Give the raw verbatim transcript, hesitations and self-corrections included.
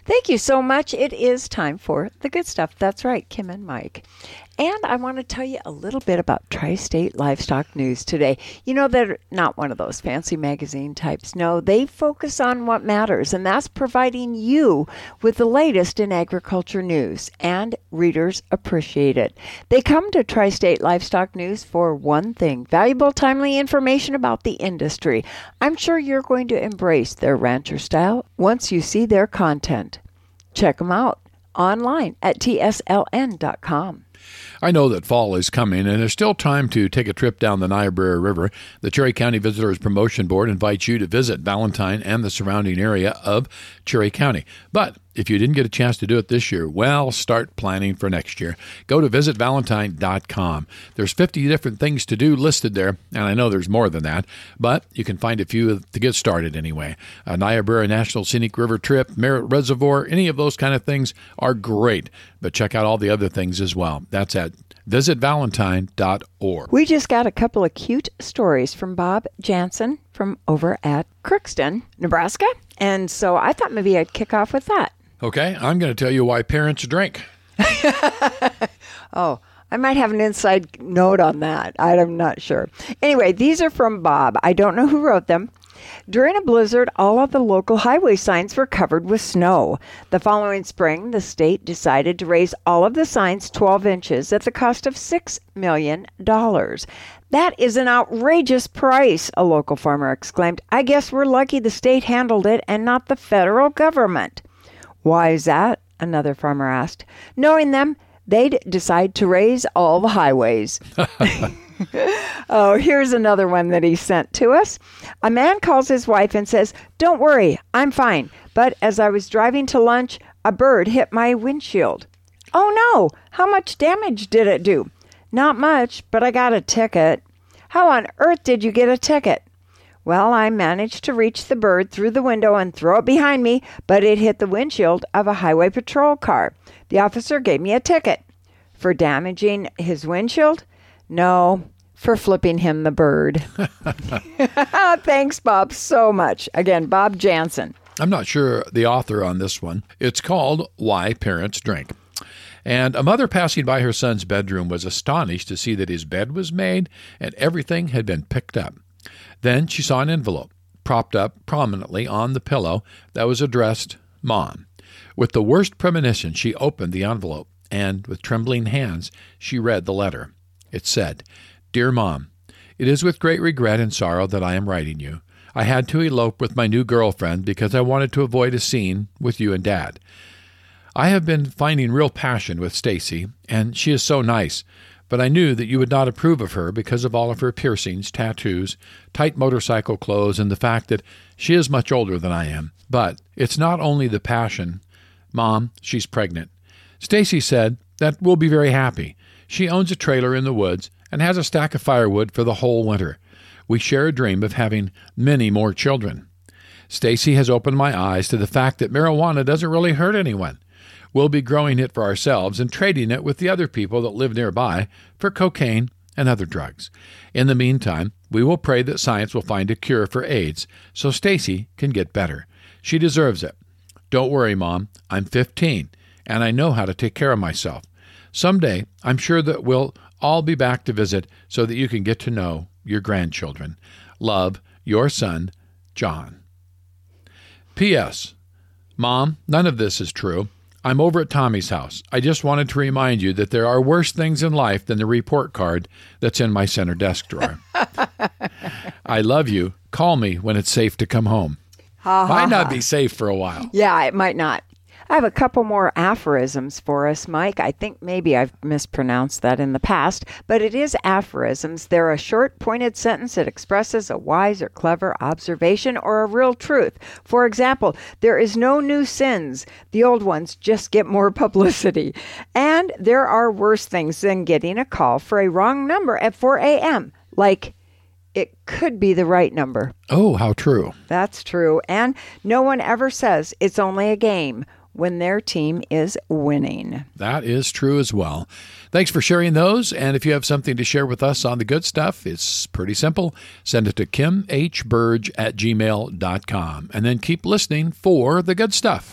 Thank you so much. It is time for the good stuff. That's right, Kim and Mike. And I want to tell you a little bit about Tri-State Livestock News today. You know, they're not one of those fancy magazine types. No, they focus on what matters, and that's providing you with the latest in agriculture news, and readers appreciate it. They come to Tri-State Livestock News for one thing: valuable, timely information about the industry. I'm sure you're going to embrace their rancher style once you see their content. Check them out online at T S L N dot com. I know that fall is coming, and there's still time to take a trip down the Niobrara River. The Cherry County Visitors Promotion Board invites you to visit Valentine and the surrounding area of Cherry County. But if you didn't get a chance to do it this year, well, start planning for next year. Go to visit valentine dot com. There's fifty different things to do listed there, and I know there's more than that, but you can find a few to get started anyway. A Niobrara National Scenic River Trip, Merritt Reservoir, any of those kind of things are great, but check out all the other things as well. That's at visit valentine dot org. We just got a couple of cute stories from Bob Jansen from over at Crookston, Nebraska, and so I thought maybe I'd kick off with that. Okay, I'm going to tell you why parents drink. Oh, I might have an inside note on that. I'm not sure. Anyway, these are from Bob. I don't know who wrote them. During a blizzard, all of the local highway signs were covered with snow. The following spring, the state decided to raise all of the signs twelve inches at the cost of six million dollars. That is an outrageous price, a local farmer exclaimed. I guess we're lucky the state handled it and not the federal government. Why is that? Another farmer asked. Knowing them, they'd decide to raise all the highways. Oh, here's another one that he sent to us. A man calls his wife and says, "Don't worry, I'm fine. But as I was driving to lunch, a bird hit my windshield." "Oh no, how much damage did it do?" "Not much, but I got a ticket." "How on earth did you get a ticket?" "Well, I managed to reach the bird through the window and throw it behind me, but it hit the windshield of a highway patrol car. The officer gave me a ticket." "For damaging his windshield?" "No, for flipping him the bird." Thanks, Bob, so much. Again, Bob Jansen. I'm not sure the author on this one. It's called Why Parents Drink. And a mother passing by her son's bedroom was astonished to see that his bed was made and everything had been picked up. Then she saw an envelope propped up prominently on the pillow that was addressed Mom. With the worst premonition, she opened the envelope, and with trembling hands, she read the letter. It said, "Dear Mom, it is with great regret and sorrow that I am writing you. I had to elope with my new girlfriend because I wanted to avoid a scene with you and Dad. I have been finding real passion with Stacy, and she is so nice, but I knew that you would not approve of her because of all of her piercings, tattoos, tight motorcycle clothes, and the fact that she is much older than I am. But it's not only the passion. Mom, she's pregnant. Stacy said that we'll be very happy. She owns a trailer in the woods and has a stack of firewood for the whole winter. We share a dream of having many more children. Stacy has opened my eyes to the fact that marijuana doesn't really hurt anyone. We'll be growing it for ourselves and trading it with the other people that live nearby for cocaine and other drugs. In the meantime, we will pray that science will find a cure for AIDS so Stacy can get better. She deserves it. Don't worry, Mom. I'm fifteen, and I know how to take care of myself. Someday, I'm sure that we'll all be back to visit so that you can get to know your grandchildren. Love, your son, John." P S. Mom, none of this is true. I'm over at Tommy's house. I just wanted to remind you that there are worse things in life than the report card that's in my center desk drawer. I love you. Call me when it's safe to come home. Ha, ha, might not ha. be safe for a while. Yeah, it might not. I have a couple more aphorisms for us, Mike. I think maybe I've mispronounced that in the past, but it is aphorisms. They're a short, pointed sentence that expresses a wise or clever observation or a real truth. For example, there is no new sins. The old ones just get more publicity. And there are worse things than getting a call for a wrong number at four a.m., like it could be the right number. Oh, how true. That's true. And no one ever says it's only a game when their team is winning. That is true as well. Thanks for sharing those. And if you have something to share with us on the good stuff, it's pretty simple. Send it to kim h burge at gmail dot com. And then keep listening for the good stuff.